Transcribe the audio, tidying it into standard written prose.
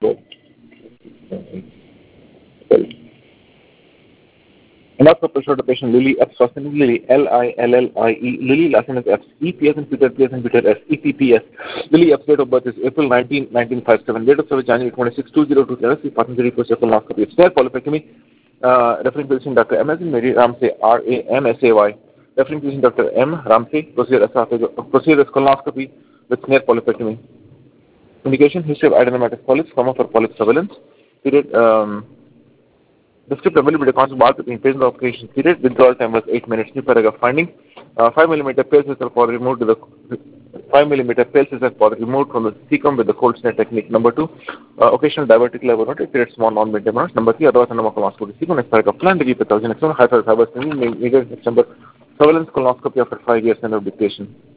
Endoscopy showed the patient Lily F. Swasin, Lily Lillie, Lily last name is F. EPS and Peter PS and Peter S. EPPS. Lily F. Date of birth is April 19, 1957. Date of service January 26, 2002. Partner request endoscopy. Snare polypectomy. Referring physician Dr. M. as in Mary Ramsay, RAMSAY. Referring physician Dr. M. Ramsay. Procedure is colonoscopy with snare polypectomy. Indication: history of adenomatous polyps, comma for polyp surveillance. Period. Descriptive availability constant bar between patient operation period. Withdrawal time was 8 minutes. New paragraph finding. 5 mm pale cell pod removed to the 5 mm pale cell pod removed from the cecum with the cold snare technique. Number 2, occasional diverticular noted period small non-mid demand. Number 3, otherwise colonoscopy. Cecum next paragraph plan to give the 1000 high fibers major December surveillance colonoscopy after 5 years and of dictation.